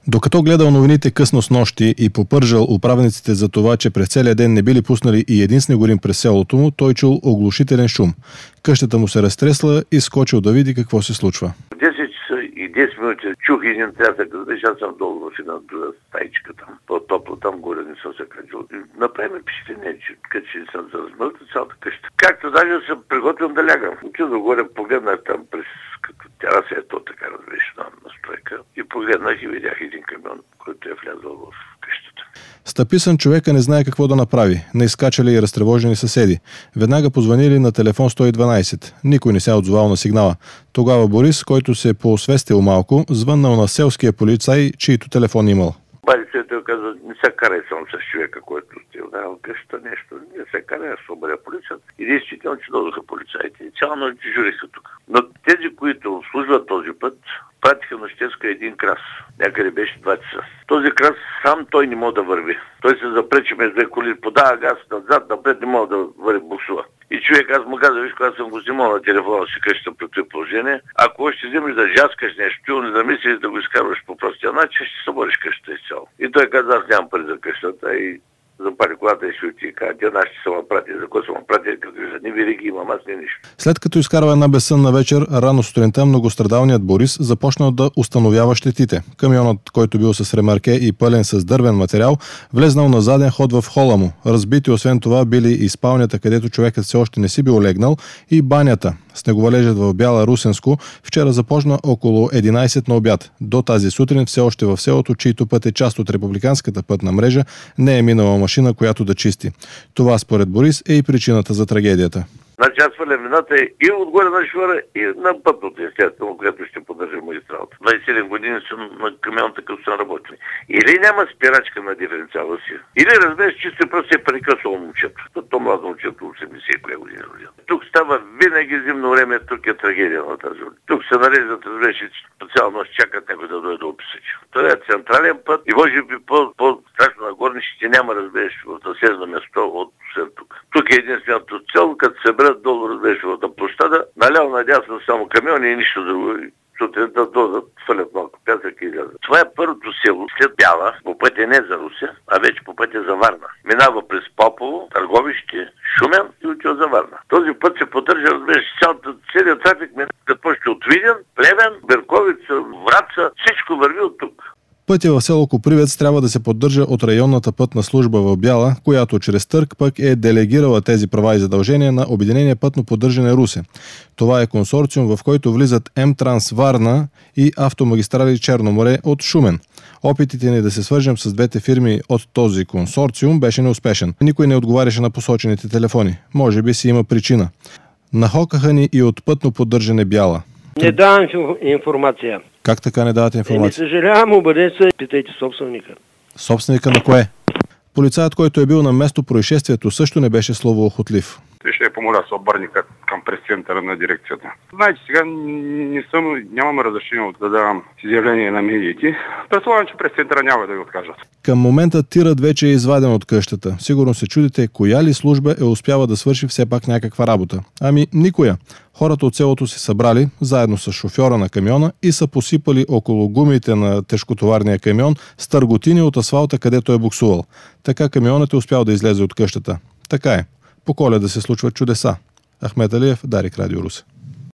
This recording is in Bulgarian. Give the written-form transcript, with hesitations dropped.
Докато гледал новините късно с нощи и попържал управниците за това, че през целия ден не били пуснали и един снегорим през селото му, той чул оглушителен шум. Къщата му се разтресла и скочил да види какво се случва. 10 часа и 10 минути чух един трясък, аз съм долу в едната стайчка там, по-топло, там горе не съм се качил. Направи ме впечатление, че качи съм се размъртал цялата къща. Както даже съм приготвил да лягам. Отидох горе, погледнах там през като тераса, то така разбираш на стройка, и погледнах и видях един камион, който е влязъл в къщата. Стъписан човека не знае какво да направи. Не изкачали и разтревожени съседи. Веднага позвонили на телефон 112. Никой не се отзовал на сигнала. Тогава Борис, който се поосвестил малко, звъннал на селския полицай, чийто телефон имал. Той каза, не се карай само с човека, който стоил в къщата нещо. Не се карай, аз събаря полицията. И действително, че дойдоха полицаите. Цяло нощ дежуриха тук. Но тези, които служват този път, пратиха на Щеска един крас. Някъде беше 2 часа. Този крас сам той не може да върви. Той се запречи между две коли, подава газ назад, напред не може да върви, буксува. И човек, аз му каза, виж, когато съм го взимал на телефона си къщата при това положение, ако ще вземеш да жаскаш нещо, не да мислиш да го изкарваш по простия начин, ще събориш къщата изцяло. И той каза, аз нямам пари за къщата и запали колата и ще отиде. Тя нашите са ме прати, за кой са ме прати, като ни вериги имам, аз не нищо. След като изкарва една безсънна вечер, рано сутринта многострадалният Борис започнал да установява щетите. Камионът, който бил с ремарке и пълен с дървен материал, влезнал на заден ход в хола му. Разбити освен това били и спалнята, където човекът все още не си бил легнал, и банята. Снеговалежът в Бяла Русенско вчера започна около 11 на обяд. До тази сутрин все още в селото, чийто път е част от републиканската пътна мрежа, не е минала машина, която да чисти. Това според Борис е и причината за трагедията. Значи аз свалям вината и отгоре на шофьора и на пътното, естествено, което ще поддържа магистралата. 27 години съм на камион, такъв съм работил. Или няма спирачка на диференциала си, или разбереш, чисто просто е прекъсвало момчето. То младо момчето 80 години родил. Тук става винаги зимно време, тук е трагедия на тази улица. Тук се нареждат, разбереш, по цяла нощ чакат някой да дойде да описачи. Това е централен път и може би по-страшно на горнище няма, разбереш, в съседно место от тук. Тук е единственото цел, като се брат долу, разбереш, в площада, наляво надясно само камиони и нищо друго. Сутринта дойдат, фалят малко пясък и излязат. Това е първото село след Бяла, по пътя не за Русе, а вече по пътя за Варна. Минава през Попово, Търговище, Шумен и отива за Варна. Този път се поддържа, разбереш, целият трафик минава, като почне от Видин, Плевен, Берковица, Враца, всичко върви от тук. Пътя в село Копривец трябва да се поддържа от районната пътна служба в Бяла, която чрез търг пък е делегирала тези права и задължения на Обединение пътно поддържане Русе. Това е консорциум, в който влизат М-Транс Варна и Автомагистрали Черно море от Шумен. Опитите ни да се свържем с двете фирми от този консорциум беше неуспешен. Никой не отговаряше на посочените телефони. Може би си има причина. Нахокаха ни и от пътно поддържане Бяла. Не давам информация. Как така не давате информация? Не съжалявам, обадете се, питайте собственика. Собственика на кое? Полицаят, който е бил на место происшествието, също не беше словоохотлив. Ще я помоля се обърне към прес-центъра на дирекцията. Знаете, сега нямам разрешение да давам изявление на медиите. Предполагам, че прес-центъра няма да ви откажат. Към момента тирът вече е изваден от къщата. Сигурно се чудите, коя ли служба е успяла да свърши все пак някаква работа. Ами никоя. Хората от селото се събрали, заедно с шофьора на камиона, и са посипали около гумите на тежкотоварния камион с търготини от асфалта, където е буксувал. Така камионът е успял да излезе от къщата. Така е. По Коледа се случват чудеса. Ахмед Алиев, Дарик, Радио Русе.